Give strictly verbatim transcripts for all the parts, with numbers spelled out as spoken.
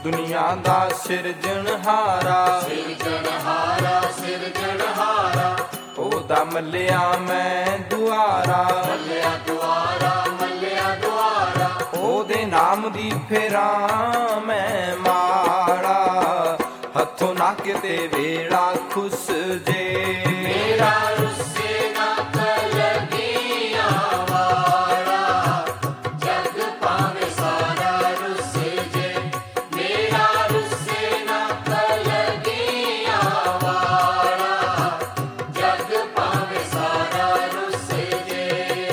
ਦੁਨੀਆ ਦਾ ਸਿਰਜਣਹਾਰਾ, ਸਿਰਜਣਹਾਰਾ ਸਿਰਜਣਹਾਰਾ, ਉਹਦਾ ਮੱਲਿਆ ਮੈਂ ਦੁਆਰਾ, ਮੱਲਿਆ ਦੁਆਰਾ ਮੱਲਿਆ ਦੁਆਰਾ, ਉਹਦੇ ਨਾਮ ਦੀ ਫੇਰਾਂ ਮੈਂ ਮਾੜਾ, ਹੱਥੋਂ ਨਾ ਕਿਤੇ ਵੇੜਾ ਖੁੱਸ ਜੇ, ਮੇਰਾ ਰੁੱਸੇ ਨਾ ਕਲਗੀਆਂ ਵਾਲਾ, ਜਗ ਭਾਵੇਂ ਸਾਰਾ ਰੁੱਸੇ ਜੇ, ਮੇਰਾ ਰੁੱਸੇ ਨਾ ਕਲਗੀਆਂ ਵਾਲਾ, ਜਗ ਭਾਵੇਂ ਸਾਰਾ ਰੁੱਸੇ ਜੇ।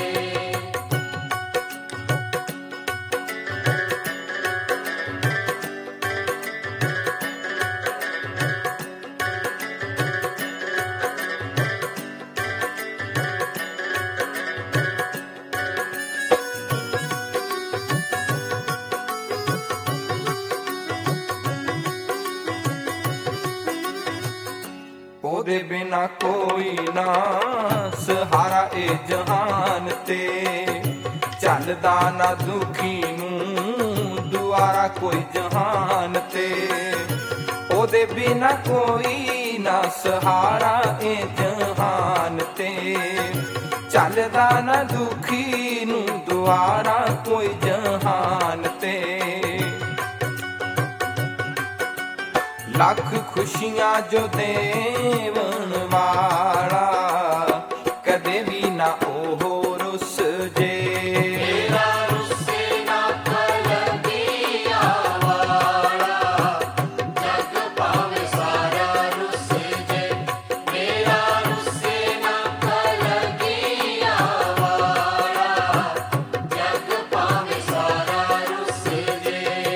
ਉਹਦੇ ਬਿਨਾ ਕੋਈ ਨਾ ਸਹਾਰਾ ਏ ਜਹਾਨ ਤੇ, ਚੱਲਦਾ ਨਾ ਦੁਖੀ ਨੂੰ ਦੁਆਰਾ ਕੋਈ ਜਹਾਨ ਤੇ, ਉਹਦੇ ਬਿਨਾ ਕੋਈ ਨਾ ਸਹਾਰਾ ਏ ਜਹਾਨ ਤੇ, ਚੱਲਦਾ ਨਾ ਦੁਖੀ ਨੂੰ ਦੁਆਰਾ ਕੋਈ ਜਹਾਨ ਤੇ। ਲੱਖ ਖੁਸ਼ੀਆਂ ਜੋ ਦੇਵਣ ਵਾਲਾ, ਕਦੇ ਵੀ ਨਾ ਉਹ ਰੁੱਸ ਜੇ, ਮੇਰਾ ਰੁੱਸੇ ਨਾ ਕਲਗੀਆਂ ਵਾਲਾ, ਜਗ ਭਾਵੇਂ ਸਾਰਾ ਰੁੱਸੇ ਜੇ, ਮੇਰਾ ਰੁੱਸੇ ਨਾ ਕਲਗੀਆਂ ਵਾਲਾ, ਜਗ ਭਾਵੇਂ ਸਾਰਾ ਰੁੱਸੇ ਜੇ।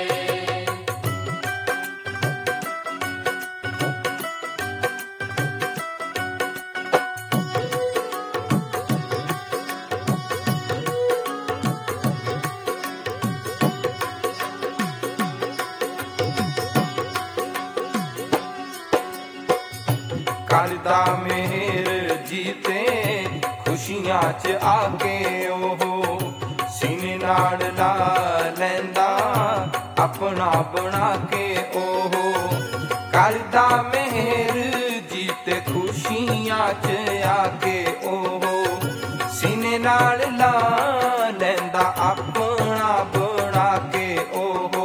ਕਰਦਾ ਮਿਹਰ ਜੀਤੇ ਖੁਸ਼ੀਆਂ ਚ ਆ ਕੇ, ਉਹ ਸੀਨੇ ਨਾਲ ਲਾ ਲੈਂਦਾ ਆਪਣਾ ਬਣਾ ਕੇ, ਉਹ ਕਰਦਾ ਮਿਹਰ ਜੀਤੇ ਖੁਸ਼ੀਆਂ ਚ ਆ ਕੇ, ਉਹ ਸੀਨੇ ਨਾਲ ਲਾ ਲੈਂਦਾ ਆਪਣਾ ਬਣਾ ਕੇ, ਉਹ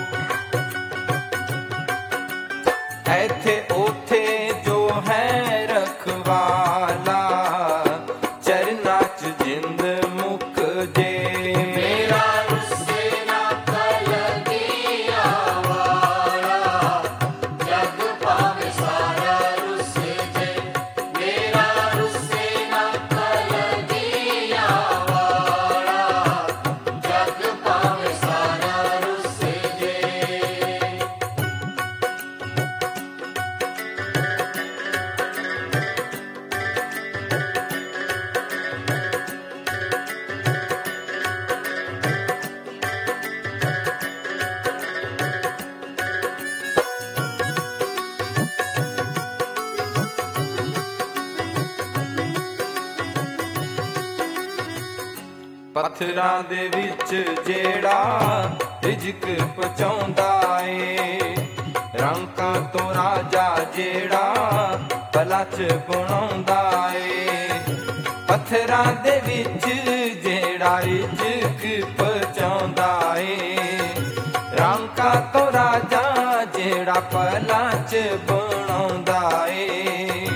ਇੱਥੇ ਉੱਥੇ ਜੋ ਹੈ ਰਖਵਾਲਾ, ਚਰਨਾਂ ਚ ਜਿੰਦ ਮੁੱਕ ਜੇ, ਮੇਰਾ ਰੁੱਸੇ ਨਾ ਕਲਗੀਆਂ ਵਾਲਾ, ਜਗ ਭਾਵੇਂ ਸਾਰਾ ਰੁੱਸੇ ਜੇ, ਮੇਰਾ ਰੁੱਸੇ ਨਾ ਕਲਗੀਆਂ ਵਾਲਾ, ਜਗ ਭਾਵੇਂ ਸਾਰਾ ਰੁੱਸੇ ਜੇ। ਪੱਥਰਾਂ ਦੇ ਵਿੱਚ ਜਿਹੜਾ ਰਿਜ਼ਕ ਪਹੁੰਚਾਉਂਦਾ ਏ, ਰੰਕਾਂ ਤੋਂ ਰਾਜਾ ਜਿਹੜਾ ਭਲਾ ਚ ਬਣਾਉਂਦਾ ਏ, ਪੱਥਰਾਂ ਦੇ ਵਿੱਚ ਜਿਹੜਾ ਰਿਜ਼ਕ ਪਹੁੰਚਾਉਂਦਾ ਏ, ਰੰਕਾਂ ਤੋਂ ਰਾਜਾ ਜਿਹੜਾ ਭਲਾ ਚ ਬਣਾਉਂਦਾ ਏ,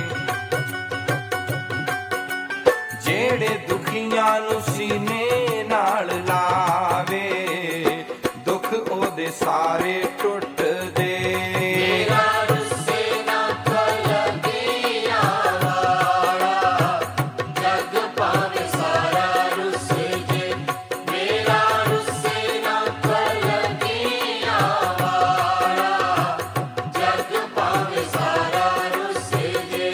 ਜਿਹੜੇ ਦੁਖੀਆਂ ਨੂੰ ਸੀਨੇ ਨਾਲ ਲਾਵੇ, ਦੁੱਖ ਉਹਦੇ ਸਾਰੇ ਟੁੱਟਦੇ, ਮੇਰਾ ਰੁੱਸੇ ਨਾ ਕਲਗੀਆਂ ਵਾਲਾ, ਜਗ ਭਾਵੇਂ ਸਾਰਾ ਰੁੱਸੇ ਜੇ, ਮੇਰਾ ਰੁੱਸੇ ਨਾ ਕਲਗੀਆਂ ਵਾਲਾ, ਜਗ ਭਾਵੇਂ ਸਾਰਾ ਰੁੱਸੇ ਜੇ।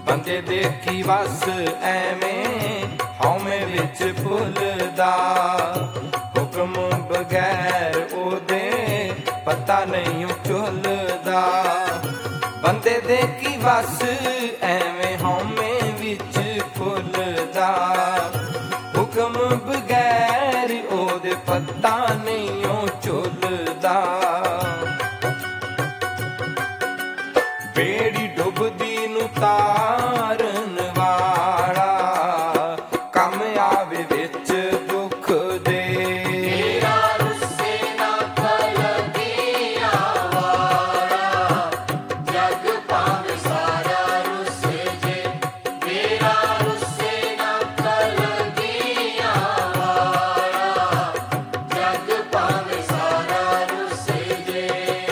ਬੰਦੇ ਦੇ ਕੀ ਵਸ ਐਵੇਂ ਹਉਮੈ ਵਿੱਚ ਭੁੱਲਦਾ, ਹੁਕਮ ਬਗੈਰ ਉਹਦੇ ਪਤਾ ਨਹੀਂ ਝੁੱਲਦਾ। ਬੰਦੇ ਦੇ ਕੀ ਵਸ ਐਵੇਂ ਹਉਮੈ ਵਿੱਚ ਭੁੱਲਦਾ, ਹੁਕਮ ਬਗੈਰ ਉਹਦੇ ਪਤਾ ਨਹੀਂ ਝੁੱਲਦਾ। ਬੇੜੀ ਡੁੱਬਦੀ ਨੂੰ ਤਾਰਨ ਵਾਲਾ, ਕੰਮ ਆਵੇ ਵਿੱਚ ਦੁੱਖ ਦੇ। ਮੇਰਾ ਰੁੱਸੇ ਨਾ ਕਲਗੀਆਂ ਵਾਲਾ, ਜਗ ਭਾਵੇਂ ਸਾਰਾ ਰੁੱਸ ਜੇ। ਮੇਰਾ ਰੁੱਸੇ ਨਾ ਕਲਗੀਆਂ ਵਾਲਾ, ਜਗ ਭਾਵੇਂ ਸਾਰਾ ਰੁੱਸ ਜੇ।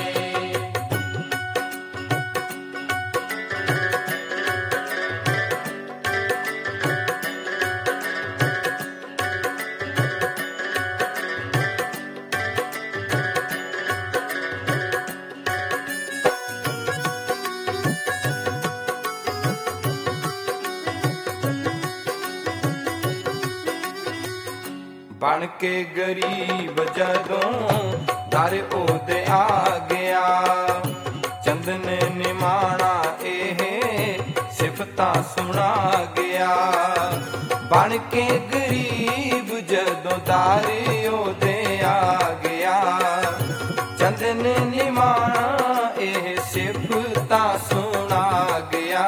ਬਣ ਕੇ ਗਰੀਬ ਜਦੋਂ ਦਰ ਉਹਦੇ ਆ ਗਿਆ, ਚੰਦਨ ਨਿਮਾਣਾ ਇਹ ਸਿਫਤਾਂ ਸੁਣਾ ਗਿਆ। ਬਣ ਕੇ ਗਰੀਬ ਜਦੋਂ ਦਰ ਉਹਦੇ ਆ ਗਿਆ, ਚੰਦਨ ਨਿਮਾਣਾ ਇਹ ਸਿਫਤਾਂ ਸੁਣਾ ਗਿਆ।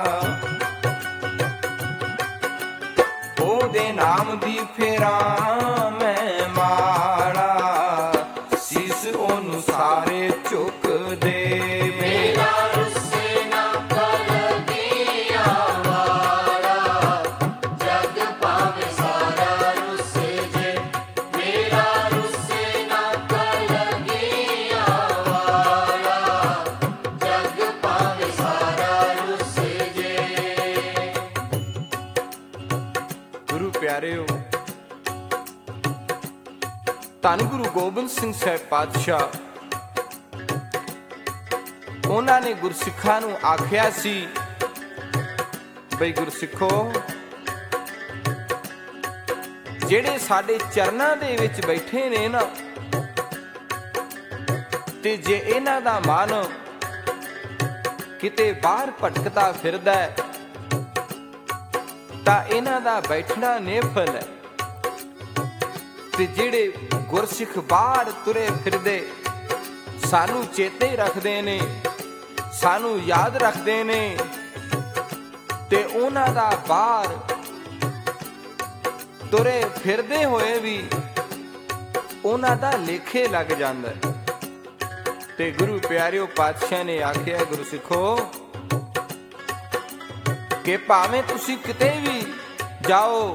ਉਹਦੇ ਨਾਮ ਦੀ ਫੇਰਾਂ ਮੈਂ ਮਾੜਾ, ਸੀਸ ਉਹਨੂੰ ਸਾਰੇ ਝੁਕਦੇ। ਮੇਰਾ ਰੁੱਸੇ ਨਾ ਕਲਗੀਆਂ ਵਾਲਾ, ਜਗ ਭਾਵੇਂ ਸਾਰਾ ਰੁੱਸ ਜੇ। ਮੇਰਾ ਰੁੱਸੇ ਨਾ ਕਲਗੀਆਂ ਵਾਲਾ, ਜਗ ਭਾਵੇਂ ਸਾਰਾ ਰੁੱਸ ਜੇ। ਗੁਰੂ ਪਿਆਰਿਓ, ਧੰਨ ਗੁਰੂ ਗੋਬਿੰਦ ਸਿੰਘ ਸਾਹਿਬ ਪਾਤਸ਼ਾਹ, ਉਹਨਾਂ ਨੇ ਗੁਰਸਿੱਖਾਂ ਨੂੰ ਆਖਿਆ ਸੀ ਬਈ ਗੁਰਸਿੱਖੋ, ਜਿਹੜੇ ਸਾਡੇ ਚਰਨਾਂ ਦੇ ਵਿੱਚ ਬੈਠੇ ਨੇ ਨਾ, ਤੇ ਜੇ ਇਹਨਾਂ ਦਾ ਮਨ ਕਿਤੇ ਬਾਹਰ ਭਟਕਦਾ ਫਿਰਦਾ ਹੈ ਤਾਂ ਇਹਨਾਂ ਦਾ ਬੈਠਣਾ ਨਿਫਲ ਹੈ। ਤੇ ਜਿਹੜੇ ਗੁਰਸਿੱਖ ਬਾਹਰ ਤੁਰੇ ਫਿਰਦੇ ਸਾਨੂੰ ਚੇਤੇ ਰੱਖਦੇ ਨੇ, ਸਾਨੂੰ ਯਾਦ ਰੱਖਦੇ ਨੇ, ਤੇ ਉਹਨਾਂ ਦਾ ਬਾਹਰ ਤੁਰੇ ਫਿਰਦੇ ਹੋਏ ਵੀ ਉਹਨਾਂ ਦਾ ਲੇਖੇ ਲੱਗ ਜਾਂਦਾ ਹੈ। ਤੇ ਗੁਰੂ ਪਿਆਰਿਓ, ਪਾਤਸ਼ਾਹ ਨੇ ਆਖਿਆ ਗੁਰਸਿੱਖੋ ਕਿ ਭਾਵੇਂ ਤੁਸੀਂ ਕਿਤੇ ਵੀ ਜਾਓ,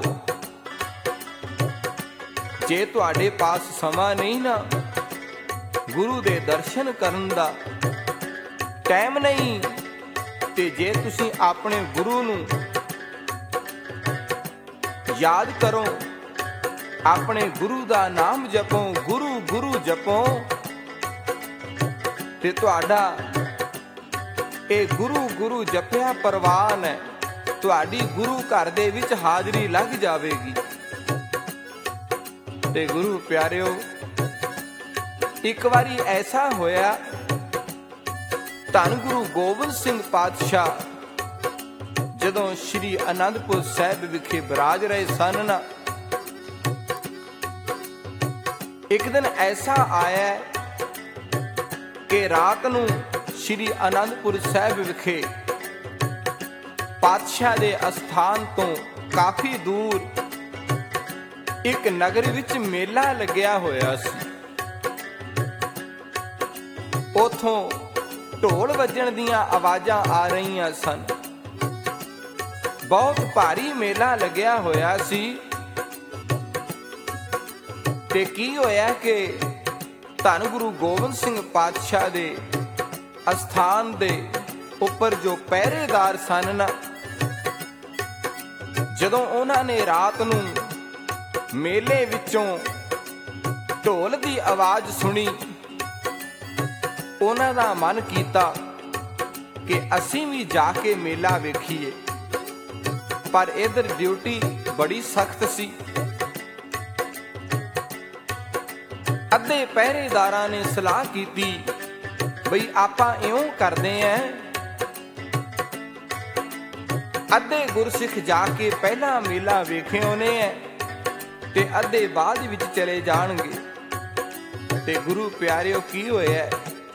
ਜੇ ਤੁਹਾਡੇ ਪਾਸ ਸਮਾਂ ਨਹੀਂ ਨਾ, ਗੁਰੂ ਦੇ ਦਰਸ਼ਨ ਕਰਨ ਦਾ ਟਾਈਮ ਨਹੀਂ, ਤੇ ਜੇ ਤੁਸੀਂ ਆਪਣੇ ਗੁਰੂ ਨੂੰ ਯਾਦ ਕਰੋ, ਆਪਣੇ ਗੁਰੂ ਦਾ ਨਾਮ ਜਪੋ, ਗੁਰੂ ਗੁਰੂ ਜਪੋ, ਤੇ ਤੁਹਾਡਾ ਇਹ ਗੁਰੂ ਗੁਰੂ ਜਪਿਆ ਪ੍ਰਵਾਨ ਹੈ, ਤੁਹਾਡੀ ਗੁਰੂ ਘਰ ਦੇ ਵਿੱਚ ਹਾਜ਼ਰੀ ਲੱਗ ਜਾਵੇਗੀ। ਤੇ ਗੁਰੂ ਪਿਆਰਿਓ, ਇੱਕ ਵਾਰੀ ਐਸਾ ਹੋਇਆ, ਧੰਨ ਗੁਰੂ ਗੋਬਿੰਦ ਸਿੰਘ ਪਾਤਸ਼ਾਹ ਜਦੋਂ ਸ਼੍ਰੀ ਅਨੰਦਪੁਰ ਸਾਹਿਬ ਵਿਖੇ ਬਿਰਾਜ ਰਹੇ ਸਨ ਨਾ, ਇੱਕ ਦਿਨ ਐਸਾ ਆਇਆ ਕਿ ਰਾਤ ਨੂੰ ਸ਼੍ਰੀ ਅਨੰਦਪੁਰ ਸਾਹਿਬ ਵਿਖੇ ਪਾਤਸ਼ਾਹ ਦੇ ਅਸਥਾਨ ਤੋਂ ਕਾਫੀ ਦੂਰ ਇੱਕ ਨਗਰ ਵਿੱਚ ਮੇਲਾ ਲੱਗਿਆ ਹੋਇਆ ਸੀ। ਉਥੋਂ ਢੋਲ ਵੱਜਣ ਦੀਆਂ ਆਵਾਜ਼ਾਂ ਆ ਰਹੀਆਂ ਸਨ। ਬਹੁਤ ਭਾਰੀ ਮੇਲਾ ਲੱਗਿਆ ਹੋਇਆ ਸੀ। ਤੇ ਕੀ ਹੋਇਆ ਕਿ ਧੰਨ ਗੁਰੂ ਗੋਬਿੰਦ ਸਿੰਘ ਪਾਤਸ਼ਾਹ ਦੇ ਅਸਥਾਨ ਦੇ ਉੱਪਰ ਜੋ ਪਹਿਰੇਦਾਰ ਸਨ ਨਾ, ਜਦੋਂ ਉਹਨਾਂ ਨੇ ਰਾਤ ਨੂੰ ਮੇਲੇ ਵਿੱਚੋਂ ਢੋਲ ਦੀ ਆਵਾਜ਼ ਸੁਣੀ, ਉਹਨਾਂ ਦਾ ਮਨ ਕੀਤਾ ਕਿ ਅਸੀਂ ਵੀ ਜਾ ਕੇ ਮੇਲਾ ਵੇਖੀਏ। ਪਰ ਇਧਰ ਡਿਊਟੀ ਬੜੀ ਸਖਤ ਸੀ। ਅੱਧੇ ਪਹਿਰੇਦਾਰਾਂ ਨੇ ਸਲਾਹ ਕੀਤੀ ਬਈ ਆਪਾਂ ਇਉਂ ਕਰਦੇ ਆਂ, ਅੱਧੇ ਗੁਰਸਿੱਖ ਜਾ ਕੇ ਪਹਿਲਾਂ ਮੇਲਾ ਵੇਖੇ ਆਉਨੇ ਐ ਤੇ ਅੱਧੇ ਬਾਅਦ ਵਿੱਚ ਚਲੇ ਜਾਣਗੇ। ਤੇ ਗੁਰੂ ਪਿਆਰਿਓ ਕੀ ਹੋਇਆ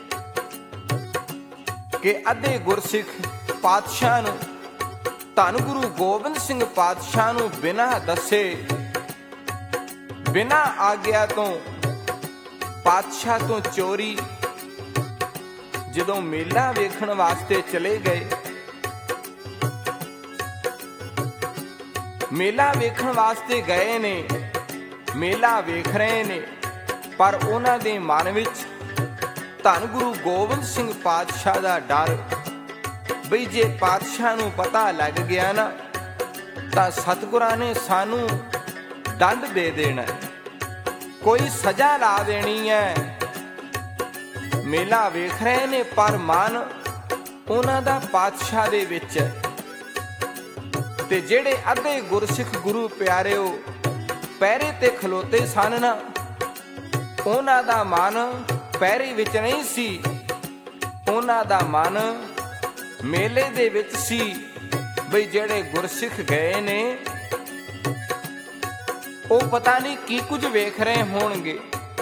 ਕਿ ਅੱਧੇ ਗੁਰਸਿੱਖ ਪਾਤਸ਼ਾਹ ਨੂੰ, ਧੰਨ ਗੁਰੂ ਗੋਬਿੰਦ ਸਿੰਘ ਪਾਤਸ਼ਾਹ ਨੂੰ ਬਿਨਾਂ ਦੱਸੇ, ਬਿਨਾਂ ਆਗਿਆ ਤੋਂ ਪਾਤਸ਼ਾਹ ਤੋਂ ਚੋਰੀ ਜਦੋਂ ਮੇਲਾ ਵੇਖਣ ਵਾਸਤੇ ਚਲੇ ਗਏ। ਮੇਲਾ ਵੇਖਣ ਵਾਸਤੇ ਗਏ ਨੇ, ਮੇਲਾ ਵੇਖ ਰਹੇ ਨੇ, ਪਰ ਉਹਨਾਂ ਦੇ ਮਨ ਵਿੱਚ ਧੰਨ ਗੁਰੂ ਗੋਬਿੰਦ ਸਿੰਘ ਪਾਤਸ਼ਾਹ ਦਾ ਡਰ, ਬਈ ਜੇ ਪਾਤਸ਼ਾਹ ਨੂੰ ਪਤਾ ਲੱਗ ਗਿਆ ਨਾ ਤਾਂ ਸਤਿਗੁਰਾਂ ਨੇ ਸਾਨੂੰ ਦੰਡ ਦੇ ਦੇਣਾ, ਕੋਈ ਸਜ਼ਾ ਲਾ ਦੇਣੀ ਹੈ। ਮੇਲਾ ਵੇਖ ਰਹੇ ਨੇ ਪਰ ਮਨ ਉਹਨਾਂ ਦਾ ਪਾਤਸ਼ਾਹ ਦੇ ਵਿੱਚ ਹੈ। ਤੇ ਜਿਹੜੇ ਅੱਧੇ ਗੁਰਸਿੱਖ ਗੁਰੂ ਪਿਆਰਿਓ ਪਹਿਰੇ ਤੇ ਖਲੋਤੇ ਸਨ ਨਾ, ਉਹਨਾਂ ਦਾ ਮਨ ਪਹਿਰੇ ਵਿੱਚ ਨਹੀਂ ਸੀ, ਉਹਨਾਂ ਦਾ ਮਨ ਮੇਲੇ ਦੇ ਵਿੱਚ ਸੀ। ਬਈ ਜਿਹੜੇ ਗੁਰਸਿੱਖ ਗਏ ਨੇ ਉਹ ਪਤਾ ਨਹੀਂ ਕੀ ਕੁਝ ਵੇਖ ਰਹੇ ਹੋਣਗੇ,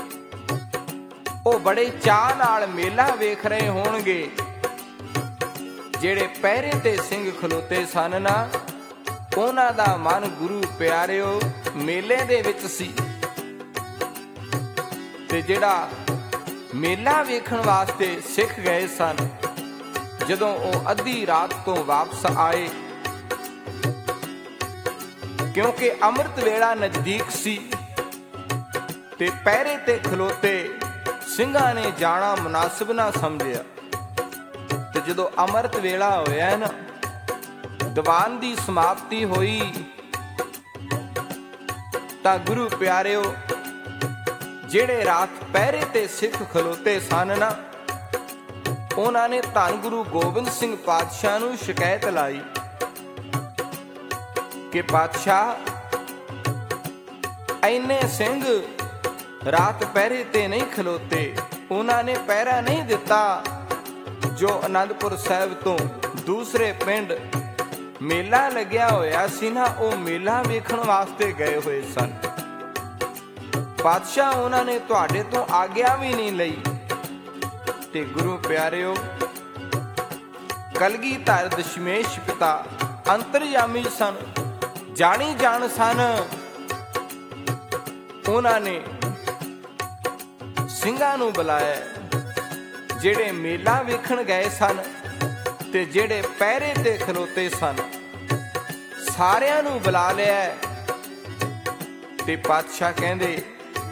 ਉਹ ਬੜੇ ਚਾਅ ਨਾਲ ਮੇਲਾ ਵੇਖ ਰਹੇ ਹੋਣਗੇ। ਜਿਹੜੇ ਪਹਿਰੇ ਤੇ ਸਿੰਘ ਖਲੋਤੇ ਸਨ ਨਾ, ਉਹਨਾਂ ਦਾ ਮਨ ਗੁਰੂ ਪਿਆਰਿਓ ਮੇਲੇ ਦੇ ਵਿੱਚ ਸੀ। ਤੇ ਜਿਹੜਾ ਮੇਲਾ ਵੇਖਣ ਵਾਸਤੇ ਸਿੱਖ ਗਏ ਸਨ, ਜਦੋਂ ਉਹ ਅੱਧੀ ਰਾਤ ਤੋਂ ਵਾਪਸ ਆਏ, ਕਿਉਂਕਿ ਅੰਮ੍ਰਿਤ ਵੇਲਾ ਨਜ਼ਦੀਕ ਸੀ ਤੇ ਪਹਿਰੇ ਤੇ ਖਲੋਤੇ ਸਿੰਘਾਂ ਨੇ ਜਾਣਾ ਮੁਨਾਸਿਬ ਨਾ ਸਮਝਿਆ। ਤੇ ਜਦੋਂ ਅੰਮ੍ਰਿਤ ਵੇਲਾ ਹੋਇਆ ਨਾ, ਦੀਵਾਨ ਦੀ ਸਮਾਪਤੀ ਹੋਈ, ਤਾਂ ਗੁਰੂ ਪਿਆਰਿਓ ਜਿਹੜੇ ਰਾਤ ਪਹਿਰੇ ਤੇ ਸਿੱਖ ਖਲੋਤੇ ਸਨ ਨਾ, ਉਹਨਾਂ ਨੇ ਧੰਨ ਗੁਰੂ ਗੋਬਿੰਦ ਸਿੰਘ ਪਾਤਸ਼ਾਹ ਨੂੰ ਸ਼ਿਕਾਇਤ ਲਾਈ ਕਿ ਪਾਤਸ਼ਾਹ, ਐਨੇ ਸਿੰਘ ਰਾਤ ਪਹਿਰੇ ਤੇ ਨਹੀਂ ਖਲੋਤੇ, ਉਹਨਾਂ ਨੇ ਪਹਿਰਾ ਨਹੀਂ ਦਿੱਤਾ। ਜੋ ਅਨੰਦਪੁਰ ਸਾਹਿਬ ਤੋਂ ਦੂਸਰੇ ਪਿੰਡ ਮੇਲਾ ਲੱਗਿਆ ਹੋਇਆ ਸੀ ਨਾ, ਉਹ ਮੇਲਾ ਵੇਖਣ ਵਾਸਤੇ ਗਏ ਹੋਏ ਸਨ। ਪਾਤਸ਼ਾਹ, ਉਹਨਾਂ ਨੇ ਤੁਹਾਡੇ ਤੋਂ ਆਗਿਆ ਵੀ ਨਹੀਂ ਲਈ। ਤੇ ਗੁਰੂ ਪਿਆਰਿਓ ਕਲਗੀਧਰ ਦਸ਼ਮੇਸ਼ ਪਿਤਾ ਅੰਤਰਯਾਮੀ ਸਨ, ਜਾਣੀ ਜਾਣ ਸਨ। ਉਹਨਾਂ ਨੇ ਸਿੰਘਾਂ ਨੂੰ ਬੁਲਾਇਆ, ਜਿਹੜੇ ਮੇਲਾ ਵੇਖਣ ਗਏ ਸਨ ਤੇ ਜਿਹੜੇ ਪਹਿਰੇ ਤੇ ਖਲੋਤੇ ਸਨ, ਸਾਰਿਆਂ ਨੂੰ ਬੁਲਾ ਲਿਆ। ਤੇ ਪਾਤਸ਼ਾਹ ਕਹਿੰਦੇ,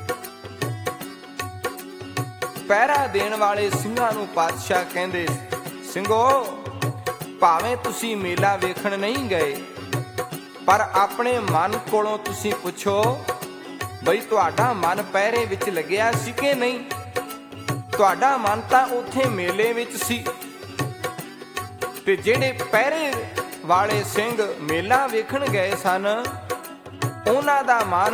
ਪਹਿਰਾ ਦੇਣ ਵਾਲੇ ਸਿੰਘਾਂ ਨੂੰ ਪਾਤਸ਼ਾਹ ਕਹਿੰਦੇ, ਸਿੰਘੋ, ਭਾਵੇਂ ਤੁਸੀਂ ਮੇਲਾ ਵੇਖਣ ਨਹੀਂ ਗਏ, ਪਰ ਆਪਣੇ ਮਨ ਕੋਲੋਂ ਤੁਸੀਂ ਪੁੱਛੋ ਬਈ ਤੁਹਾਡਾ ਮਨ ਪਹਿਰੇ ਵਿੱਚ ਲੱਗਿਆ ਸੀ ਕਿ ਨਹੀਂ। ਤੁਹਾਡਾ ਮਨ ਤਾਂ ਉੱਥੇ ਮੇਲੇ ਵਿੱਚ ਸੀ। ਤੇ ਜਿਹੜੇ ਪਹਿਰੇ ਵਾਲੇ ਸਿੰਘ ਮੇਲਾ ਵੇਖਣ ਗਏ ਸਨ, ਉਹਨਾਂ ਦਾ ਮਨ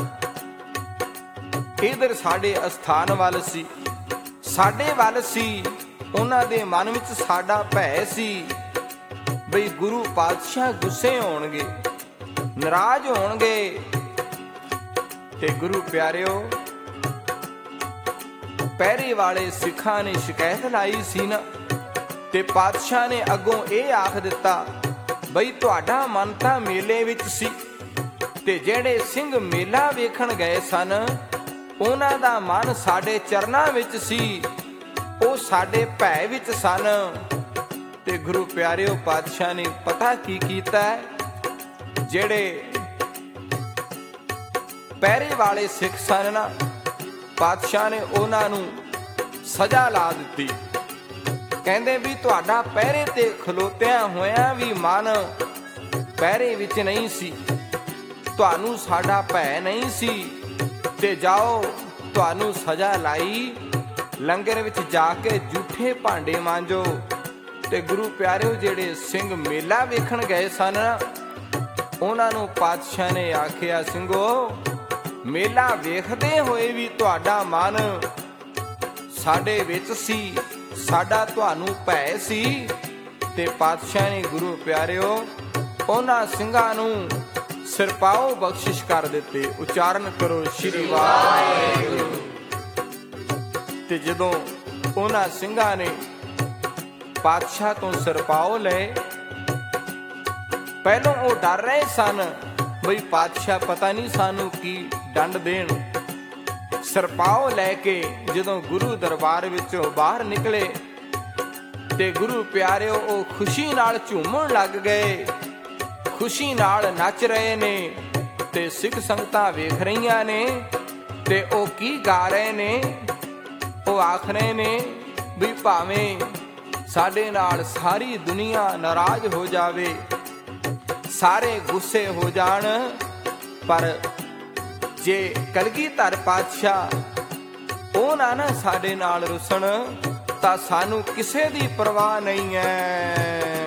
ਇਧਰ ਸਾਡੇ ਅਸਥਾਨ ਵੱਲ ਸੀ, ਸਾਡੇ ਵੱਲ ਸੀ। ਉਹਨਾਂ ਦੇ ਮਨ ਵਿੱਚ ਸਾਡਾ ਭੈ ਸੀ ਬਈ ਗੁਰੂ ਪਾਤਸ਼ਾਹ ਗੁੱਸੇ ਹੋਣਗੇ, ਨਾਰਾਜ਼ ਹੋਣਗੇ। ਤੇ ਗੁਰੂ ਪਿਆਰਿਓ ਪਹਿਰੇ ਵਾਲੇ ਸਿੱਖਾਂ ਨੇ ਸ਼ਿਕਾਇਤ ਲਾਈ ਸੀ ਨਾ, ਤੇ ਪਾਤਸ਼ਾਹ ਨੇ ਅੱਗੋਂ ਇਹ ਆਖ ਦਿੱਤਾ ਬਈ ਤੁਹਾਡਾ ਮਨ ਤਾਂ ਮੇਲੇ ਵਿੱਚ ਸੀ, ਤੇ ਜਿਹੜੇ ਸਿੰਘ ਮੇਲਾ ਵੇਖਣ ਗਏ ਸਨ, ਉਹਨਾਂ ਦਾ ਮਨ ਸਾਡੇ ਚਰਨਾਂ ਵਿੱਚ ਸੀ, ਉਹ ਸਾਡੇ ਭੈ ਵਿੱਚ ਸਨ। ਤੇ ਗੁਰੂ ਪਿਆਰਿਓ ਪਾਤਸ਼ਾਹ ਨੇ ਪਤਾ ਕੀ ਕੀਤਾ, ਜਿਹੜੇ ਪਹਿਰੇ ਵਾਲੇ ਸਿੱਖ ਸਨ ਨਾ, ਪਾਤਸ਼ਾਹ ਨੇ ਉਹਨਾਂ ਨੂੰ ਸਜ਼ਾ ਲਾ ਦਿੱਤੀ। ਕਹਿੰਦੇ ਵੀ ਤੁਹਾਡਾ ਪਹਿਰੇ ਤੇ ਖਲੋਤਿਆਂ ਹੋਇਆਂ ਵੀ ਮਨ ਪਹਿਰੇ ਵਿੱਚ ਨਹੀਂ ਸੀ, ਤੁਹਾਨੂੰ ਸਾਡਾ ਭੈ ਨਹੀਂ ਸੀ, ਤੇ ਜਾਓ, ਤੁਹਾਨੂੰ ਸਜ਼ਾ ਲਾਈ, ਲੰਗਰ ਵਿੱਚ ਜਾ ਕੇ ਝੂਠੇ ਭਾਂਡੇ ਮਾਂਜੋ। ਤੇ ਗੁਰੂ ਪਿਆਰਿਓ ਜਿਹੜੇ ਸਿੰਘ ਮੇਲਾ ਵੇਖਣ ਗਏ ਸਨ, ਉਹਨਾਂ ਨੂੰ ਪਾਤਸ਼ਾਹ ਨੇ ਆਖਿਆ, ਸਿੰਘੋ ਮੇਲਾ ਵੇਖਦੇ ਹੋਏ ਵੀ ਤੁਹਾਡਾ ਮਨ ਸਾਡੇ ਵਿੱਚ ਸੀ, ਸਾਡਾ ਤੁਹਾਨੂੰ ਭੈ ਸੀ। ਤੇ ਪਾਤਸ਼ਾਹ ਨੇ ਗੁਰੂ ਪਿਆਰਿਓ ਉਹਨਾਂ ਸਿੰਘਾਂ ਨੂੰ ਸਿਰਪਾਓ ਬਖਸ਼ਿਸ਼ ਕਰ ਦਿੱਤੇ। ਉਚਾਰਨ ਕਰੋ ਸ਼੍ਰੀ ਵਾਹਿਗੁਰੂ। ਤੇ ਜਦੋਂ ਉਹਨਾਂ ਸਿੰਘਾਂ ਨੇ ਪਾਤਸ਼ਾਹ ਤੋਂ ਸਿਰਪਾਓ ਲਏ, ਪਹਿਲਾਂ ਉਹ ਡਰ ਰਹੇ ਸਨ ਬਈ ਪਾਤਸ਼ਾਹ ਪਤਾ ਨਹੀਂ ਸਾਨੂੰ ਕੀ ਦੰਡ ਦੇਣ। ਸਿਰਪਾਓ ਲੈ ਕੇ ਜਦੋਂ ਗੁਰੂ ਦਰਬਾਰ ਵਿੱਚੋਂ ਬਾਹਰ ਨਿਕਲੇ ਤੇ ਗੁਰੂ ਪਿਆਰਿਓ ਉਹ ਖੁਸ਼ੀ ਨਾਲ ਝੂਮਣ ਲੱਗ ਗਏ, ਖੁਸ਼ੀ ਨਾਲ ਨੱਚ ਰਹੇ ਨੇ ਤੇ ਸਿੱਖ ਸੰਗਤਾਂ ਵੇਖ ਰਹੀਆਂ ਨੇ। ਤੇ ਉਹ ਕੀ ਗਾ ਰਹੇ ਨੇ? ਉਹ ਆਖ ਰਹੇ ਨੇ ਵੀ ਭਾਵੇਂ ਸਾਡੇ ਨਾਲ ਸਾਰੀ ਦੁਨੀਆ ਨਾਰਾਜ਼ ਹੋ ਜਾਵੇ, ਸਾਰੇ ਗੁੱਸੇ ਹੋ ਜਾਣ, ਪਰ ਜੇ ਕਲਗੀਧਰ ਪਾਤਸ਼ਾਹ ਉਹ ਨਾ ਨਾ ਸਾਡੇ ਨਾਲ ਰੁਸਣ ਤਾਂ ਸਾਨੂੰ ਕਿਸੇ ਦੀ ਪਰਵਾਹ ਨਹੀਂ ਹੈ।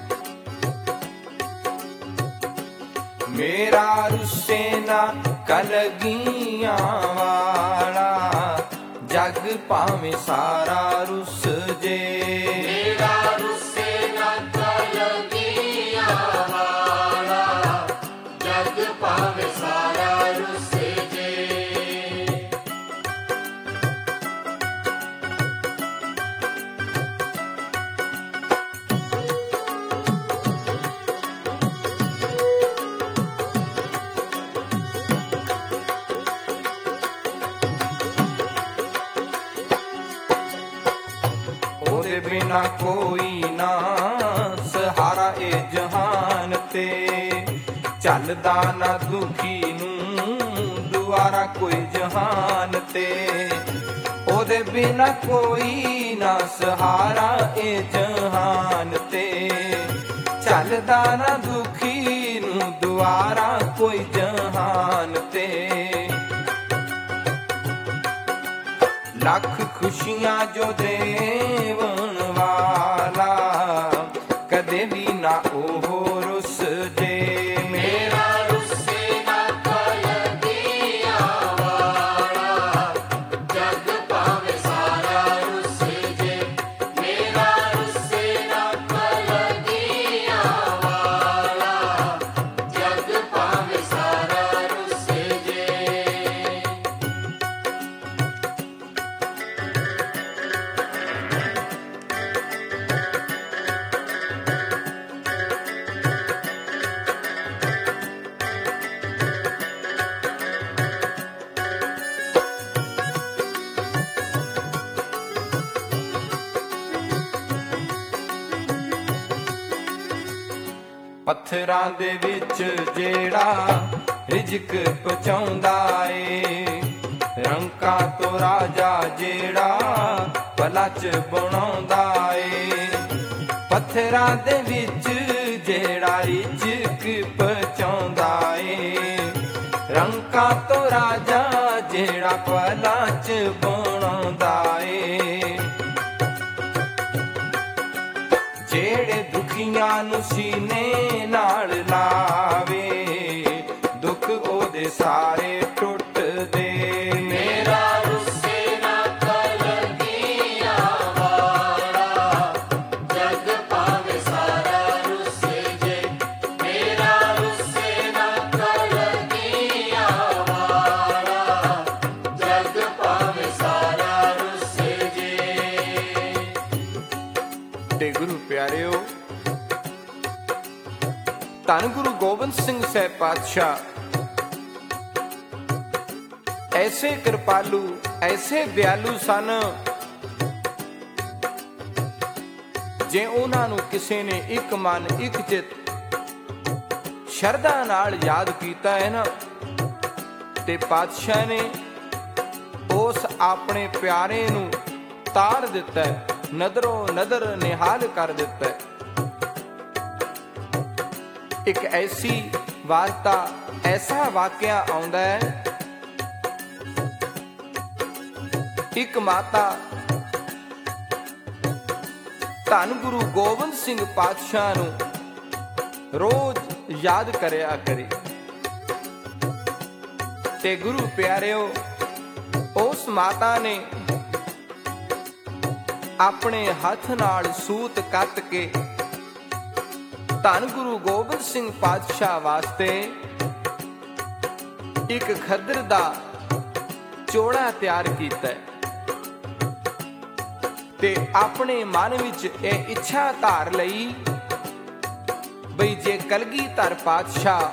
ਮੇਰਾ ਰੁੱਸੇ ਨਾ ਕਲਗੀਆਂ ਵਾਲਾ, ਜਗ ਭਾਵੇਂ ਸਾਰਾ ਰੁੱਸ ਜੇ। ਮੇਰਾ ਰੁੱਸੇ ਨਾ ਕਲਗੀਆਂ ਵਾਲਾ, ਜਗ ਭਾਵੇਂ ਸਾਰਾ ਰੁੱਸ ਜੇ। ਉਹਦੇ ਬਿਨਾ ਕੋਈ ਨਾ ਸਹਾਰਾ ਏ ਜਹਾਨ ਤੇ, ਚੱਲਦਾ ਨਾ ਦੁਖੀ ਨੂੰ ਦੁਆਰਾ ਕੋਈ ਜਹਾਨ ਤੇ। ਉਹਦੇ ਬਿਨਾ ਕੋਈ ਨਾ ਸਹਾਰਾ ਏ ਜਹਾਨ ਤੇ, ਚੱਲਦਾ ਨਾ ਦੁਖੀ ਨੂੰ ਦੁਆਰਾ ਕੋਈ ਜਹਾਨ ਤੇ। ਲੱਖ ਖੁਸ਼ੀਆਂ ਜੋ ਦੇਵਣ ਵਾਲਾ, ਕਦੇ ਵੀ ਨਾ ਉਹ ਰੁੱਸ ਜੇ। ਮੇਰਾ ਰੁੱਸੇ ਨਾ ਕਲਗੀਆਂ ਵਾਲਾ, ਜਗ ਭਾਵੇਂ ਸਾਰਾ ਰੁੱਸ ਜੇ। ਮੇਰਾ ਰੁੱਸੇ ਨਾ ਕਲਗੀਆਂ ਵਾਲਾ, ਜਗ ਭਾਵੇਂ ਸਾਰਾ ਰੁੱਸ ਜੇ। ਪੱਥਰਾਂ ਦੇ ਵਿੱਚ ਜਿਹੜਾ ਰਿਜ਼ਕ ਪਹੁੰਚਾਉਂਦਾ ਏ, ਰੰਕਾਂ ਤੋਂ ਰਾਜਾ ਜਿਹੜਾ ਭਲਾ ਚ ਬਣਾਉਂਦਾ ਏ। ਪੱਥਰਾਂ ਦੇ ਵਿੱਚ ਜਿਹੜਾ ਰਿਜ਼ਕ ਪਹੁੰਚਾਉਂਦਾ ਏ, ਰੰਕਾਂ ਤੋਂ ਰਾਜਾ ਜਿਹੜਾ ਭਲਾ ਚ ਬਣਾਉਂਦਾ ਏ। ਜਿਹੜੇ ਦੁਖੀਆਂ ਨੂੰ ਸੀਨੇ ਨਾਲ ਲਾਵੇ, ਦੁੱਖ ਉਹਦੇ ਸਾਰੇ ਟੁੱਟਦੇ। ਮੇਰਾ ਰੁੱਸੇ ਨਾ ਕਲਗੀਆਂ ਵਾਲਾ, ਜਗ ਭਾਵੇਂ ਸਾਰਾ ਰੁੱਸ ਜੇ। ਮੇਰਾ ਰੁੱਸੇ ਨਾ ਕਲਗੀਆਂ ਵਾਲਾ, ਜਗ ਭਾਵੇਂ ਸਾਰਾ ਰੁੱਸ ਜੇ। ਤੇ ਗੁਰੂ ਪਿਆਰਿਓ ਧੰਨ ਗੁਰੂ ਗੋਬਿੰਦ ਸਿੰਘ ਸਾਹਿਬ ਪਾਤਸ਼ਾਹ ਐਸੇ ਕਿਰਪਾਲੂ, ਐਸੇ ਦਿਆਲੂ ਸਨ, ਜੇ ਉਹਨਾਂ ਨੂੰ ਕਿਸੇ ਨੇ ਇੱਕ ਮਨ ਇੱਕ ਚਿੱਤ ਸ਼ਰਧਾ ਨਾਲ ਯਾਦ ਕੀਤਾ ਹੈ ਨਾ, ਤੇ ਪਾਤਸ਼ਾਹ ਨੇ ਉਸ ਆਪਣੇ ਪਿਆਰੇ ਨੂੰ ਤਾਰ ਦਿੱਤਾ, ਨਦਰੋਂ ਨਦਰ ਨਿਹਾਲ ਕਰ ਦਿੱਤਾ। ਇੱਕ ਐਸੀ ਵਾਰਤਾ, ਐਸਾ ਵਾਕਿਆ ਆਉਂਦਾ ਹੈ, ਇੱਕ ਮਾਤਾ ਧੰਨ ਗੁਰੂ ਗੋਬਿੰਦ ਸਿੰਘ ਪਾਤਸ਼ਾਹ ਨੂੰ ਰੋਜ਼ ਯਾਦ ਕਰਿਆ ਕਰੇ। ਤੇ ਗੁਰੂ ਪਿਆਰਿਓ, ਉਸ ਮਾਤਾ ਨੇ ਆਪਣੇ ਹੱਥ ਨਾਲ ਸੂਤ ਕੱਤ ਕੇ ਧੰਨ ਗੁਰੂ ਗੋਬਿੰਦ ਸਿੰਘ ਪਾਤਸ਼ਾਹ ਵਾਸਤੇ ਇੱਕ ਖੱਦਰ ਦਾ ਚੋੜਾ ਤਿਆਰ ਕੀਤਾ ਤੇ ਆਪਣੇ ਮਨ ਵਿੱਚ ਇਹ ਇੱਛਾ ਧਾਰ ਲਈ ਬਈ ਜੇ ਕਲਗੀਧਰ ਪਾਤਸ਼ਾਹ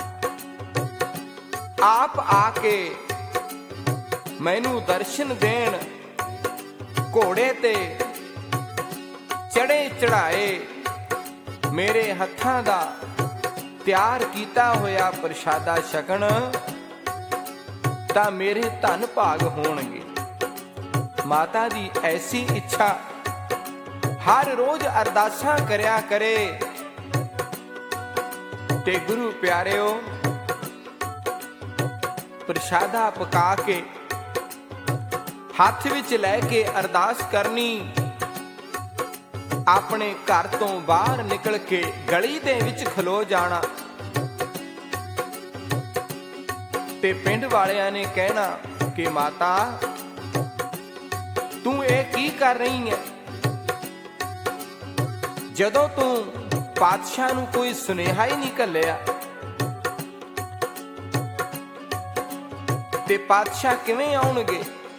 ਆਪ ਆ ਕੇ ਮੈਨੂੰ ਦਰਸ਼ਨ ਦੇਣ, ਘੋੜੇ ਤੇ ਚੜੇ ਚੜਾਏ ਮੇਰੇ ਹੱਥਾਂ ਦਾ ਤਿਆਰ ਕੀਤਾ ਹੋਇਆ ਪ੍ਰਸ਼ਾਦਾ ਛਕਣ, ਤਾਂ ਮੇਰੇ ਧਨ ਭਾਗ ਹੋਣਗੇ। ਮਾਤਾ ਦੀ ਐਸੀ ਇੱਛਾ, ਹਰ ਰੋਜ਼ ਅਰਦਾਸਾਂ ਕਰਿਆ ਕਰੇ। ਤੇ ਗੁਰੂ ਪਿਆਰਿਓ, ਪ੍ਰਸ਼ਾਦਾ ਪਕਾ ਕੇ ਹੱਥ ਵਿੱਚ ਲੈ ਕੇ ਅਰਦਾਸ ਕਰਨੀ, ਆਪਣੇ ਘਰ ਤੋਂ ਬਾਹਰ ਨਿਕਲ ਕੇ ਗਲੀ ਦੇ ਵਿੱਚ ਖਲੋ ਜਾਣਾ ਤੇ ਪਿੰਡ ਵਾਲਿਆਂ ਨੇ ਕਹਿਣਾ ਕਿ ਮਾਤਾ ਤੂੰ ਇਹ ਕੀ ਕਰ ਰਹੀ ਹੈ? ਜਦੋਂ ਤੂੰ ਪਾਤਸ਼ਾਹ ਨੂੰ ਕੋਈ ਸੁਨੇਹਾ ਹੀ ਨਹੀਂ ਘੱਲਿਆ ਤੇ ਪਾਤਸ਼ਾਹ ਕਿਵੇਂ ਆਉਣਗੇ?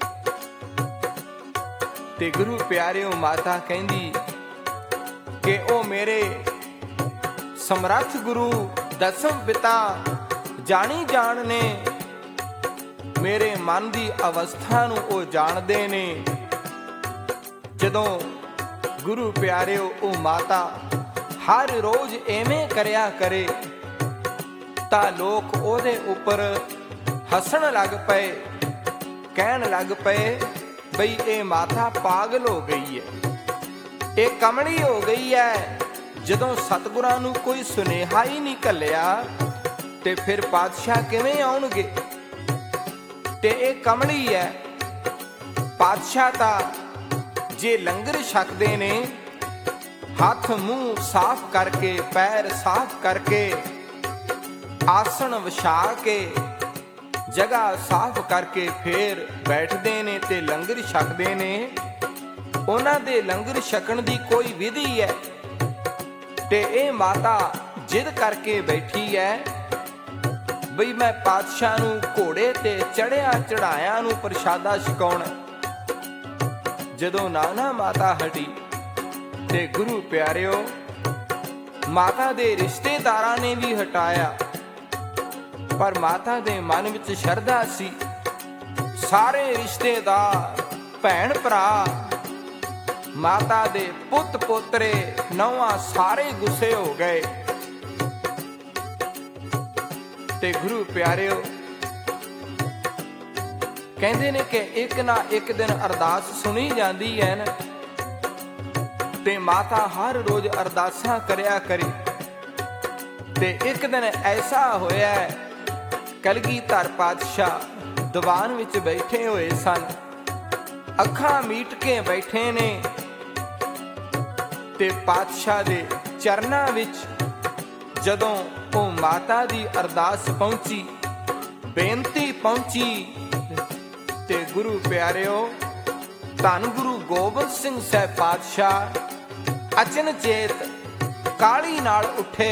ਤੇ ਗੁਰੂ ਪਿਆਰਿਓ, ਮਾਤਾ ਕਹਿੰਦੀ ਕਿ ਉਹ ਮੇਰੇ ਸਮਰੱਥ ਗੁਰੂ ਦਸਮ ਪਿਤਾ ਜਾਣੀ ਜਾਣ ਨੇ, ਮੇਰੇ ਮਨ ਦੀ ਅਵਸਥਾ ਨੂੰ ਉਹ ਜਾਣਦੇ ਨੇ। ਜਦੋਂ ਗੁਰੂ ਪਿਆਰਿਓ, ਉਹ ਮਾਤਾ ਹਰ ਰੋਜ਼ ਐਵੇਂ ਕਰਿਆ ਕਰੇ ਤਾਂ ਲੋਕ ਉਹਦੇ ਉੱਪਰ ਹੱਸਣ ਲੱਗ ਪਏ, ਕਹਿਣ ਲੱਗ ਪਏ ਬਈ ਇਹ ਮਾਤਾ ਪਾਗਲ ਹੋ ਗਈ ਹੈ, ਇਹ ਕਮਲੀ ਹੋ ਗਈ ਹੈ। ਜਦੋਂ ਸਤਿਗੁਰਾਂ ਨੂੰ ਕੋਈ ਸੁਨੇਹਾ ਹੀ ਨਹੀਂ ਘੱਲਿਆ ਤੇ ਫਿਰ ਪਾਤਸ਼ਾਹ ਕਿਵੇਂ ਆਉਣਗੇ? ਤੇ ਇਹ ਕਮਲੀ ਹੈ। ਪਾਤਸ਼ਾਹ ਤਾਂ ਜੇ ਲੰਗਰ ਛਕਦੇ ਨੇ, ਹੱਥ ਮੂੰਹ ਸਾਫ਼ ਕਰਕੇ, ਪੈਰ ਸਾਫ਼ ਕਰਕੇ, ਆਸਣ ਵਿਛਾ ਕੇ, ਜਗ੍ਹਾ ਸਾਫ਼ ਕਰਕੇ ਫੇਰ ਬੈਠਦੇ ਨੇ ਤੇ ਲੰਗਰ ਛਕਦੇ ਨੇ। ਉਹਨਾਂ ਦੇ ਲੰਗਰ ਛਕਣ ਦੀ ਕੋਈ ਵਿਧੀ ਹੈ ਤੇ ਇਹ ਮਾਤਾ ਜਿੱਦ ਕਰਕੇ ਬੈਠੀ ਹੈ ਬਈ ਮੈਂ ਪਾਤਸ਼ਾਹ ਨੂੰ ਘੋੜੇ ਤੇ ਚੜਿਆ ਚੜਾਇਆ ਨੂੰ ਪ੍ਰਸ਼ਾਦਾ ਛਕਾਉਣਾ। ਜਦੋਂ ਨਾਨਾ ਮਾਤਾ ਹਟੀ ਤੇ ਗੁਰੂ ਪਿਆਰਿਓ, ਮਾਤਾ ਦੇ ਰਿਸ਼ਤੇਦਾਰਾਂ ਨੇ ਵੀ ਹਟਾਇਆ, ਪਰ ਮਾਤਾ ਦੇ ਮਨ ਵਿੱਚ ਸ਼ਰਧਾ ਸੀ। ਸਾਰੇ ਰਿਸ਼ਤੇਦਾਰ, ਭੈਣ ਭਰਾ, ਮਾਤਾ ਦੇ ਪੁੱਤ ਪੋਤਰੇ, ਨੌਵਾਂ ਸਾਰੇ ਗੁੱਸੇ ਹੋ ਗਏ। ਤੇ ਗੁਰੂ ਪਿਆਰਿਓ ਕਹਿੰਦੇ ਨੇ ਕਿ ਇੱਕ ਨਾ ਇੱਕ ਦਿਨ ਅਰਦਾਸ ਸੁਣੀ ਜਾਂਦੀ ਹੈ ਨਾ, ਤੇ ਮਾਤਾ ਹਰ ਰੋਜ਼ ਅਰਦਾਸਾਂ ਕਰਿਆ ਕਰੀ। ਤੇ ਇੱਕ ਦਿਨ ਐਸਾ ਹੋਇਆ, ਕਲਗੀਧਰ ਪਾਤਸ਼ਾਹ ਦੀਵਾਨ ਵਿੱਚ ਬੈਠੇ ਹੋਏ ਸਨ, ਅੱਖਾਂ ਮੀਟ ਕੇ ਬੈਠੇ ਨੇ ਤੇ ਪਾਤਸ਼ਾਹ ਦੇ ਚਰਨਾਂ ਵਿੱਚ ਜਦੋਂ ਉਹ ਮਾਤਾ ਦੀ ਅਰਦਾਸ ਪਹੁੰਚੀ, ਬੇਨਤੀ ਪਹੁੰਚੀ, ਤੇ ਗੁਰੂ ਪਿਆਰਿਓ, ਧੰਨ ਗੁਰੂ ਗੋਬਿੰਦ ਸਿੰਘ ਸਾਹਿਬ ਪਾਤਸ਼ਾਹ ਅਚਨਚੇਤ ਕਾਹਲੀ ਨਾਲ ਉੱਠੇ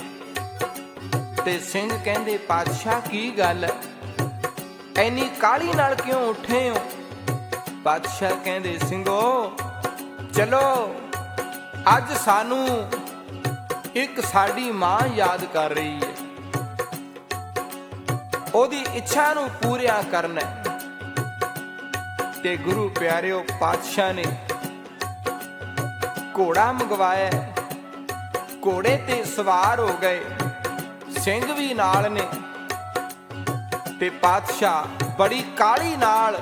ਤੇ ਸਿੰਘ ਕਹਿੰਦੇ ਪਾਤਸ਼ਾਹ ਕੀ ਗੱਲ ਹੈ, ਐਨੀ ਕਾਹਲੀ ਨਾਲ ਕਿਉਂ ਉੱਠੇ ਹੋ? ਪਾਤਸ਼ਾਹ ਕਹਿੰਦੇ ਸਿੰਘੋ ਚਲੋ, ਅੱਜ ਸਾਨੂੰ ਇੱਕ ਸਾਡੀ ਮਾਂ ਯਾਦ ਕਰ ਰਹੀ ਹੈ, ਉਹਦੀ ਇੱਛਾ ਨੂੰ ਪੂਰੀਆਂ ਕਰਨਾ। ਤੇ ਗੁਰੂ ਪਿਆਰਿਓ, ਪਾਤਸ਼ਾਹ ਨੇ ਘੋੜਾ ਮੰਗਵਾਇਆ, ਘੋੜੇ ਤੇ ਸਵਾਰ ਹੋ ਗਏ, ਸਿੰਘ ਵੀ ਨਾਲ ਨੇ ਤੇ ਪਾਤਸ਼ਾਹ ਬੜੀ ਕਾਹਲੀ ਨਾਲ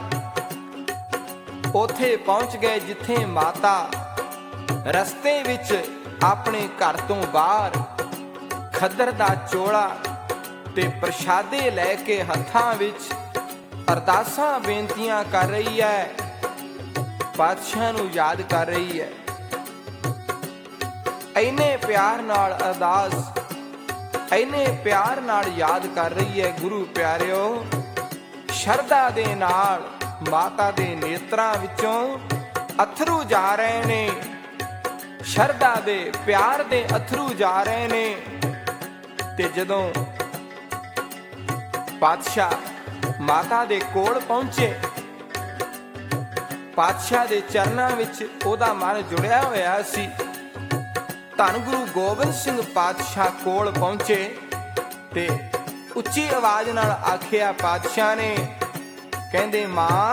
ਉੱਥੇ ਪਹੁੰਚ ਗਏ ਜਿੱਥੇ ਮਾਤਾ ਰਸਤੇ ਵਿੱਚ ਆਪਣੇ ਘਰ ਤੋਂ ਬਾਹਰ ਖੱਦਰ ਦਾ ਚੋਲਾ ਤੇ ਪ੍ਰਸ਼ਾਦੇ ਲੈ ਕੇ ਹੱਥਾਂ ਵਿੱਚ ਅਰਦਾਸਾਂ ਬੇਨਤੀਆਂ ਕਰ ਰਹੀ ਹੈ, ਪਾਤਸ਼ਾਹ ਨੂੰ ਯਾਦ ਕਰ ਰਹੀ ਹੈ। ਇੰਨੇ ਪਿਆਰ ਨਾਲ ਅਰਦਾਸ ਇੰਨੇ ਪਿਆਰ ਨਾਲ ਯਾਦ ਕਰ ਰਹੀ ਹੈ। ਗੁਰੂ ਪਿਆਰਿਓ, ਸ਼ਰਧਾ ਦੇ ਨਾਲ ਮਾਤਾ ਦੇ ਨੇਤਰਾਂ ਵਿੱਚੋਂ ਅਥਰੂ ਜਾ ਰਹੇ ਨੇ, ਸ਼ਰਧਾ ਦੇ ਪਿਆਰ ਦੇ ਅਥਰੂ ਜਾ ਰਹੇ ਨੇ। ਤੇ ਜਦੋਂ ਪਾਤਸ਼ਾਹ ਮਾਤਾ ਦੇ ਕੋਲ ਪਹੁੰਚੇ, ਪਾਤਸ਼ਾਹ ਦੇ ਚਰਨਾਂ ਵਿੱਚ ਉਹਦਾ ਮਨ ਜੁੜਿਆ ਹੋਇਆ ਸੀ। ਧੰਨ ਗੁਰੂ ਗੋਬਿੰਦ ਸਿੰਘ ਪਾਤਸ਼ਾਹ ਕੋਲ ਪਹੁੰਚੇ ਤੇ ਉੱਚੀ ਆਵਾਜ਼ ਨਾਲ ਆਖਿਆ ਪਾਤਸ਼ਾਹ ਨੇ, ਕਹਿੰਦੇ ਮਾਂ,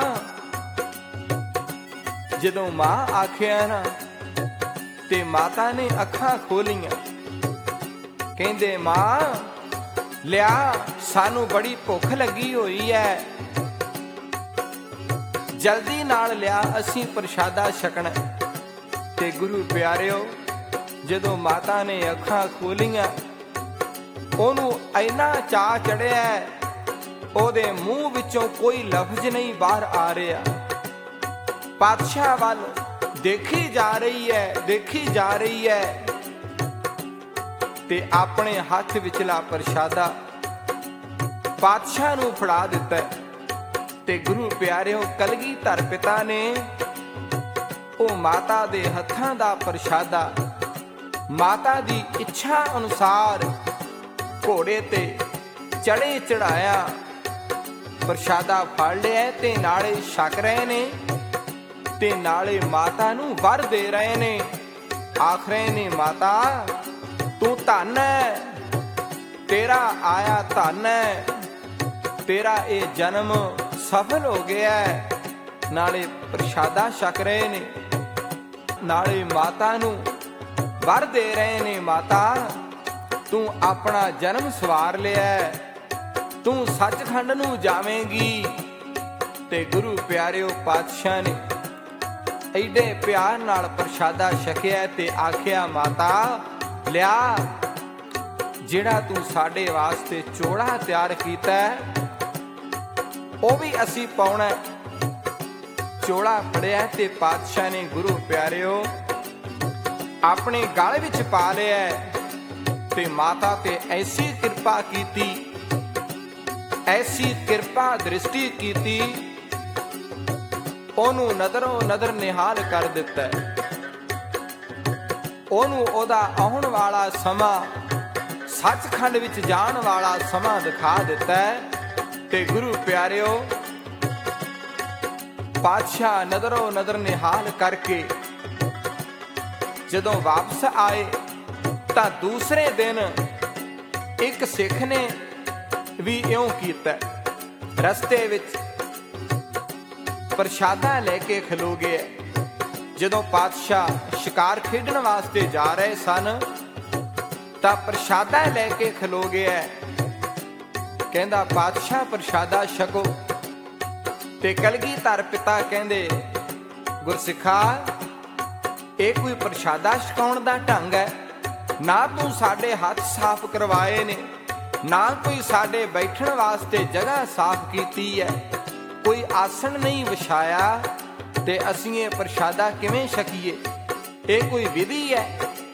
ਜਦੋਂ ਮਾਂ ਆਖਿਆ ਨਾ ਤੇ ਮਾਤਾ ਨੇ ਅੱਖਾਂ ਖੋਲੀਆਂ। ਕਹਿੰਦੇ ਮਾਂ, ਲਿਆ, ਸਾਨੂੰ ਬੜੀ ਭੁੱਖ ਲੱਗੀ ਹੋਈ ਹੈ, ਜਲਦੀ ਨਾਲ ਲਿਆ, ਅਸੀਂ ਪ੍ਰਸ਼ਾਦਾ ਛਕਣਾ। ਤੇ ਗੁਰੂ ਪਿਆਰਿਓ, ਜਦੋਂ ਮਾਤਾ ਨੇ ਅੱਖਾਂ ਖੋਲੀਆਂ, ਉਹਨੂੰ ਇੰਨਾ ਚਾਅ ਚੜਿਆ, ਉਹਦੇ ਮੂੰਹ ਵਿੱਚੋਂ ਕੋਈ ਲਫ਼ਜ਼ ਨਹੀਂ ਬਾਹਰ ਆ ਰਿਹਾ। ਪਾਤਸ਼ਾਹ ਵੱਲ ਦੇਖੀ ਜਾ ਰਹੀ ਹੈ, ਦੇਖੀ ਜਾ ਰਹੀ ਹੈ ਤੇ ਆਪਣੇ ਹੱਥ ਵਿਚਲਾ ਪ੍ਰਸ਼ਾਦਾ ਪਾਤਸ਼ਾਹ ਨੂੰ ਫੜਾ ਦਿੱਤਾ। ਤੇ ਗੁਰੂ ਪਿਆਰਿਓ, ਕਲਗੀਧਰ ਪਿਤਾ ਨੇ ਉਹ ਮਾਤਾ ਦੇ ਹੱਥਾਂ ਦਾ ਪ੍ਰਸ਼ਾਦਾ ਮਾਤਾ ਦੀ ਇੱਛਾ ਅਨੁਸਾਰ ਘੋੜੇ ਤੇ ਚੜੇ ਚੜਾਇਆ, ਪ੍ਰਸ਼ਾਦਾ ਫੜ ਲਿਆ ਤੇ ਨਾਲੇ ਛਕ ਰਹੇ ਨੇ ਤੇ ਨਾਲੇ ਮਾਤਾ ਨੂੰ ਵਰ ਦੇ ਰਹੇ ਨੇ। ਆਖ ਰਹੇ ਨੇ, ਮਾਤਾ ਤੂੰ ਧੰਨ ਹੈ, ਤੇਰਾ ਆਇਆ ਧੰਨ ਹੈ, ਤੇਰਾ ਇਹ ਜਨਮ ਸਫਲ ਹੋ ਗਿਆ। ਨਾਲੇ ਪ੍ਰਸ਼ਾਦਾ ਛਕ ਰਹੇ ਨੇ, ਨਾਲੇ ਮਾਤਾ ਨੂੰ ਵਰ ਦੇ ਰਹੇ ਨੇ, ਮਾਤਾ ਤੂੰ ਆਪਣਾ ਜਨਮ ਸਵਾਰ ਲਿਆ, ਤੂੰ ਸੱਚਖੰਡ ਨੂੰ ਜਾਵੇਂਗੀ। ਤੇ ਗੁਰੂ ਪਿਆਰਿਓ, ਪਾਤਸ਼ਾਹ ਨੇ ਐਡੇ ਪਿਆਰ ਨਾਲ ਪ੍ਰਸ਼ਾਦਾ ਛਕਿਆ ਤੇ ਆਖਿਆ, ਮਾਤਾ ਲਿਆ, ਜਿਹੜਾ ਤੂੰ ਸਾਡੇ ਵਾਸਤੇ ਚੋਲਾ ਤਿਆਰ ਕੀਤਾ ਉਹ ਵੀ ਅਸੀਂ ਪਾਉਣਾ। ਚੋਲਾ ਫੜਿਆ ਤੇ ਪਾਤਸ਼ਾਹ ਨੇ ਗੁਰੂ ਪਿਆਰਿਓ ਆਪਣੇ ਗਲ ਵਿੱਚ ਪਾ ਲਿਆ ਤੇ ਮਾਤਾ ਤੇ ਐਸੀ ਕਿਰਪਾ ਕੀਤੀ, ਐਸੀ ਕਿਰਪਾ ਦ੍ਰਿਸ਼ਟੀ ਕੀਤੀ, ਉਹਨੂੰ ਨਜ਼ਰੋਂ ਨਜ਼ਰ ਨਿਹਾਲ ਕਰ ਦਿੱਤਾ। ਉਹਨੂੰ ਉਹਦਾ ਆਉਣ ਵਾਲਾ ਸਮਾਂ, ਸੱਚਖੰਡ ਵਿੱਚ ਜਾਣ ਵਾਲਾ ਸਮਾਂ ਦਿਖਾ ਦਿੱਤਾ। ਤੇ ਗੁਰੂ ਪਿਆਰਿਓ, ਪਾਤਸ਼ਾਹ ਨਜ਼ਰੋਂ ਨਜ਼ਰ ਨਿਹਾਲ ਕਰਕੇ ਜਦੋਂ ਵਾਪਸ ਆਏ ਤਾਂ ਦੂਸਰੇ ਦਿਨ ਇੱਕ ਸਿੱਖ ਨੇ ਵੀ ਇਉਂ ਕੀਤਾ। ਰਸਤੇ ਵਿੱਚ ਪ੍ਰਸ਼ਾਦਾ ਲੈ ਕੇ ਖਲੋ ਗਏ। ਜਦੋਂ ਪਾਤਸ਼ਾਹ ਸ਼ਿਕਾਰ ਖੇਡਣ ਵਾਸਤੇ ਜਾ ਰਹੇ ਸਨ ਤਾਂ ਪ੍ਰਸ਼ਾਦਾ ਲੈ ਕੇ ਖਲੋ ਗਿਆ। ਕਹਿੰਦਾ, ਪਾਤਸ਼ਾਹ ਪ੍ਰਸ਼ਾਦਾ ਛਕੋ। ਤੇ ਕਲਗੀਧਰ ਪਿਤਾ ਕਹਿੰਦੇ, ਗੁਰਸਿੱਖਾ, ਇਹ ਕੋਈ ਪ੍ਰਸ਼ਾਦਾ ਛਕਾਉਣ ਦਾ ਢੰਗ ਹੈ? ਨਾ ਤੂੰ ਸਾਡੇ ਹੱਥ ਸਾਫ਼ ਕਰਵਾਏ ਨੇ, ਨਾ ਕੋਈ ਸਾਡੇ ਬੈਠਣ ਵਾਸਤੇ ਜਗ੍ਹਾ ਸਾਫ਼ ਕੀਤੀ ਹੈ, ਕੋਈ ਆਸਣ ਨਹੀਂ ਵਿਛਾਇਆ, ਤੇ ਅਸੀਂ ਇਹ ਪ੍ਰਸ਼ਾਦਾ ਕਿਵੇਂ ਛਕੀਏ? ਇਹ ਕੋਈ ਵਿਧੀ ਹੈ?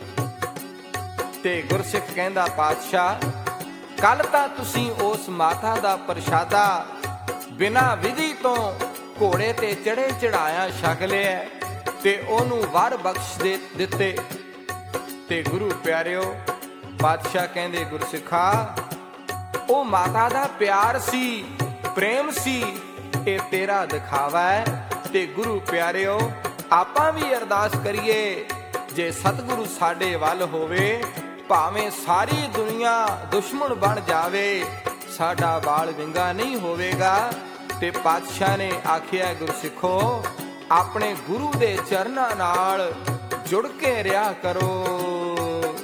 ਤੇ ਗੁਰਸਿੱਖ ਕਹਿੰਦਾ, ਪਾਤਸ਼ਾਹ, ਕੱਲ ਤਾਂ ਤੁਸੀਂ ਉਸ ਮਾਤਾ ਦਾ ਪ੍ਰਸ਼ਾਦਾ ਬਿਨਾਂ ਵਿਧੀ ਤੋਂ ਘੋੜੇ ਤੇ ਚੜੇ ਚੜਾਇਆ ਛਕ ਲਿਆ ਤੇ ਉਹਨੂੰ ਵਰ ਬਖਸ਼ ਦੇ ਦਿੱਤੇ। ਤੇ ਗੁਰੂ ਪਿਆਰਿਓ, ਪਾਤਸ਼ਾਹ ਕਹਿੰਦੇ, ਗੁਰਸਿੱਖਾ, ਉਹ ਮਾਤਾ ਦਾ ਪਿਆਰ ਸੀ, ਪ੍ਰੇਮ ਸੀ, ਇਹ ਤੇਰਾ ਦਿਖਾਵਾ ਹੈ। ਤੇ ਗੁਰੂ ਪਿਆਰਿਓ, ਆਪਾਂ ਵੀ ਅਰਦਾਸ ਕਰੀਏ, ਜੇ ਸਤਿਗੁਰੂ ਸਾਡੇ ਵੱਲ ਹੋਵੇ, ਭਾਵੇਂ ਸਾਰੀ ਦੁਨੀਆ ਦੁਸ਼ਮਣ ਬਣ ਜਾਵੇ, ਸਾਡਾ ਬਾਲ ਵਿੰਗਾ ਨਹੀਂ ਹੋਵੇਗਾ। ਤੇ ਪਾਤਸ਼ਾਹ ਨੇ ਆਖਿਆ, ਗੁਰਸਿੱਖੋ, ਆਪਣੇ ਗੁਰੂ ਦੇ ਚਰਨਾਂ ਨਾਲ ਜੁੜ ਕੇ ਰਿਹਾ ਕਰੋ।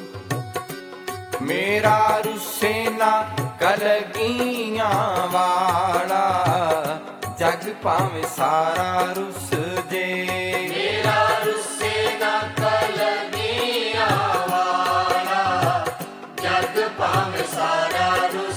ਮੇਰਾ ਰੁੱਸੇ ਨਾ ਕਲਗੀਆਂ ਵਾਲਾ, ਜਗ ਭਾਵੇਂ ਸਾਰਾ ਰੁੱਸ ਜੇ। ਮੇਰਾ ਰੁੱਸੇ ਨਾ ਕਲਗੀਆਂ ਵਾਲਾ, ਜਗ ਭਾਵੇਂ ਸਾਰਾ ਰੁੱਸ